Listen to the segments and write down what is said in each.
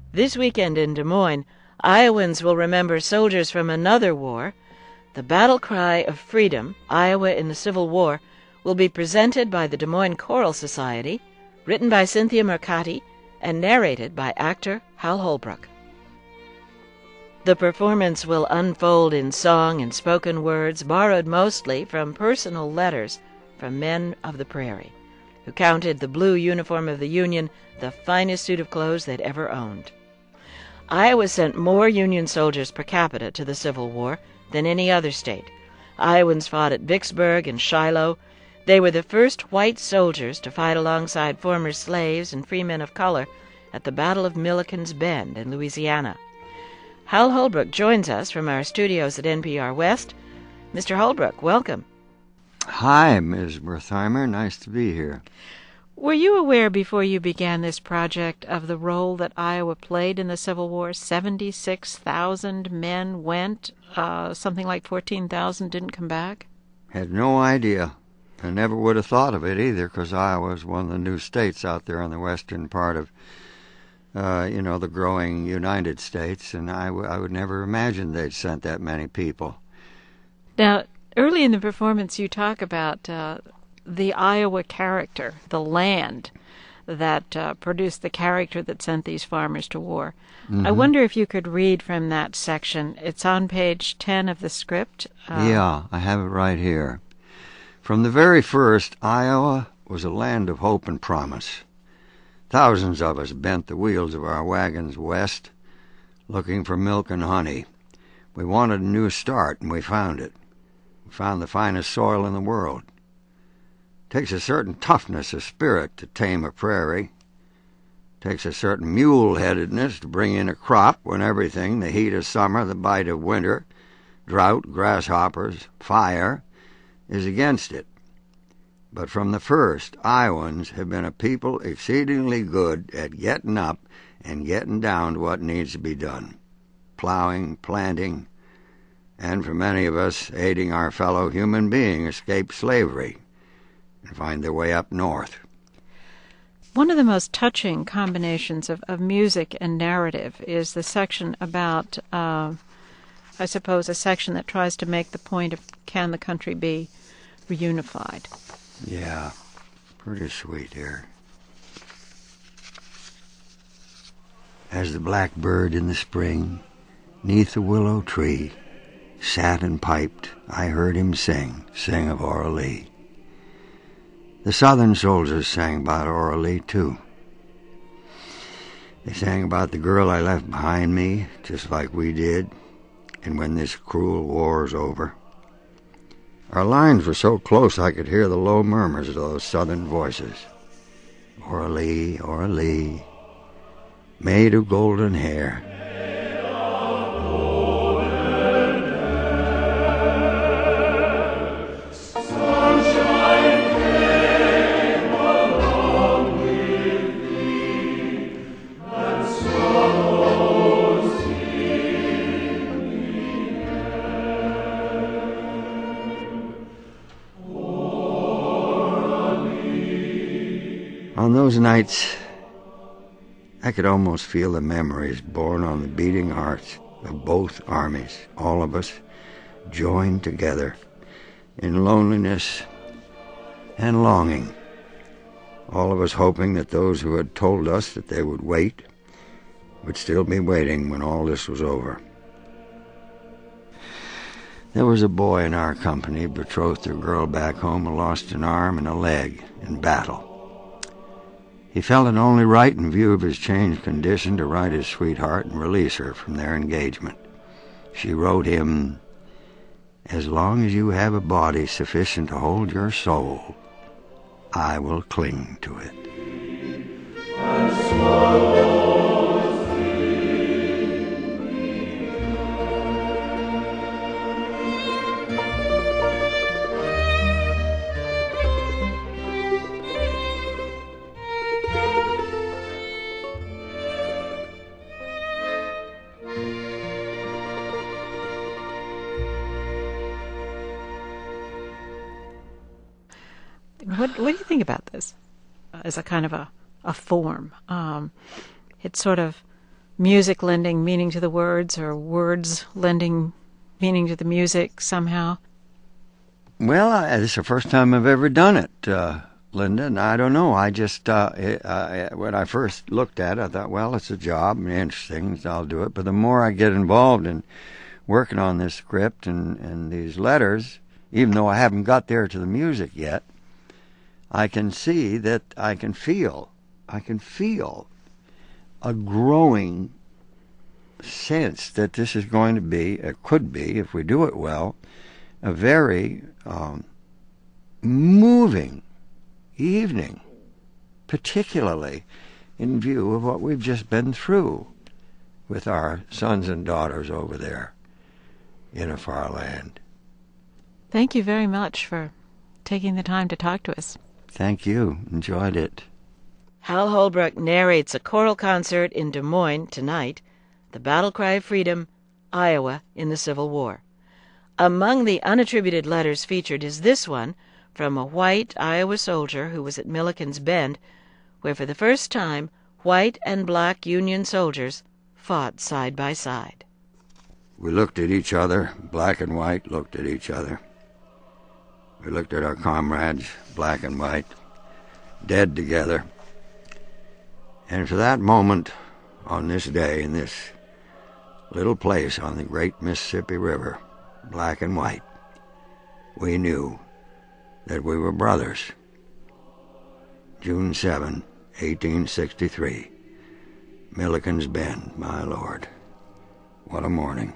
This weekend in Des Moines, Iowans will remember soldiers from another war. The Battle Cry of Freedom, Iowa in the Civil War, will be presented by the Des Moines Choral Society, written by Cynthia Mercati, and narrated by actor Hal Holbrook. The performance will unfold in song and spoken words borrowed mostly from personal letters from men of the prairie, who counted the blue uniform of the Union the finest suit of clothes they'd ever owned. Iowa sent more Union soldiers per capita to the Civil War than any other state. Iowans fought at Vicksburg and Shiloh. They were the first white soldiers to fight alongside former slaves and free men of color at the Battle of Milliken's Bend in Louisiana. Hal Holbrook joins us from our studios at NPR West. Mr. Holbrook, welcome. Hi, Ms. Wertheimer. Nice to be here. Were you aware before you began this project of the role that Iowa played in the Civil War? 76,000 men went, something like 14,000 didn't come back? Had no idea. I never would have thought of it either, because Iowa is one of the new states out there on the western part of, the growing United States, and I would never imagine they'd sent that many people. Now, early in the performance you talk about the Iowa character, the land that produced the character that sent these farmers to war. Mm-hmm. I wonder if you could read from that section. It's on page 10 of the script. Yeah, I have it right here. From the very first, Iowa was a land of hope and promise. Thousands of us bent the wheels of our wagons west, looking for milk and honey. We wanted a new start, and we found it. We found the finest soil in the world. It takes a certain toughness of spirit to tame a prairie. It takes a certain mule-headedness to bring in a crop when everything, the heat of summer, the bite of winter, drought, grasshoppers, fire, is against it. But from the first, Iowans have been a people exceedingly good at getting up and getting down to what needs to be done. Plowing, planting, and for many of us, aiding our fellow human being escape slavery and find their way up north. One of the most touching combinations of music and narrative is the section about, I suppose, a section that tries to make the point of can the country be reunified. Yeah, pretty sweet here. As the blackbird in the spring, 'neath the willow tree, sat and piped, I heard him sing of Oralee. The Southern soldiers sang about Oralee, too. They sang about the girl I left behind me, just like we did, and when this cruel war's over. Our lines were so close I could hear the low murmurs of those Southern voices. Oralee, Oralee, maid of golden hair. On those nights, I could almost feel the memories born on the beating hearts of both armies, all of us joined together in loneliness and longing, all of us hoping that those who had told us that they would wait would still be waiting when all this was over. There was a boy in our company betrothed to a girl back home who lost an arm and a leg in battle. He felt it only right in view of his changed condition to write his sweetheart and release her from their engagement. She wrote him, "As long as you have a body sufficient to hold your soul, I will cling to it." What do you think about this as a kind of a form? It sort of music lending meaning to the words or words lending meaning to the music somehow? Well, this is the first time I've ever done it, Linda, and I don't know. I just, when I first looked at it, I thought, well, it's a job and interesting, so I'll do it. But the more I get involved in working on this script and these letters, even though I haven't got there to the music yet, I can see that I can feel a growing sense that this is going to be, it could be, if we do it well, a very moving evening, particularly in view of what we've just been through with our sons and daughters over there in a far land. Thank you very much for taking the time to talk to us. Thank you. Enjoyed it. Hal Holbrook narrates a choral concert in Des Moines tonight, The Battle Cry of Freedom, Iowa in the Civil War. Among the unattributed letters featured is this one from a white Iowa soldier who was at Milliken's Bend, where for the first time white and black Union soldiers fought side by side. We looked at each other, black and white looked at each other. We looked at our comrades, black and white, dead together. And for that moment, on this day, in this little place on the great Mississippi River, black and white, we knew that we were brothers. June 7, 1863, Milliken's Bend, my Lord. What a morning.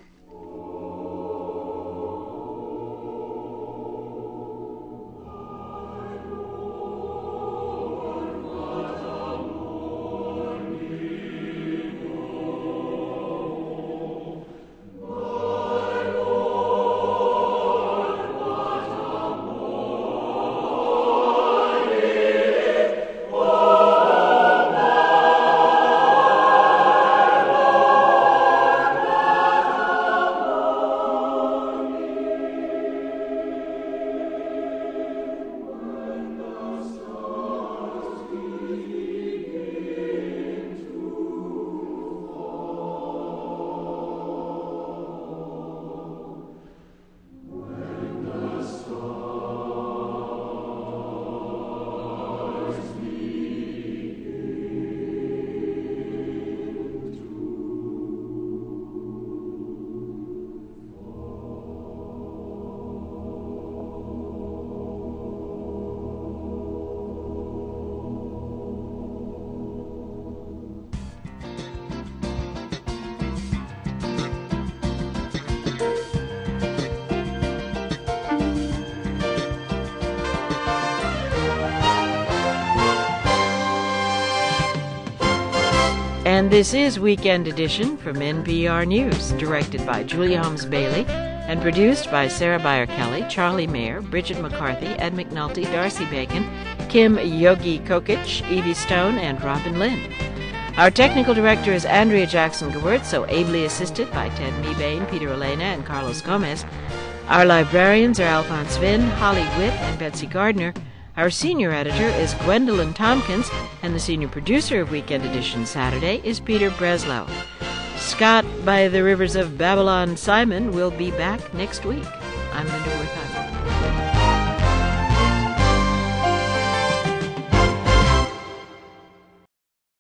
And this is Weekend Edition from NPR News, directed by Julia Holmes Bailey and produced by Sarah Beyer Kelly, Charlie Mayer, Bridget McCarthy, Ed McNulty, Darcy Bacon, Kim Yogi Kokich, Evie Stone, and Robin Lynn. Our technical director is Andrea Jackson-Gewirtz, so ably assisted by Ted Mebane, Peter Elena, and Carlos Gomez. Our librarians are Alphonse Vinn, Holly Witt, and Betsy Gardner. Our senior editor is Gwendolyn Tompkins, and the senior producer of Weekend Edition Saturday is Peter Breslow. Scott by the Rivers of Babylon Simon will be back next week. I'm Linda Worth.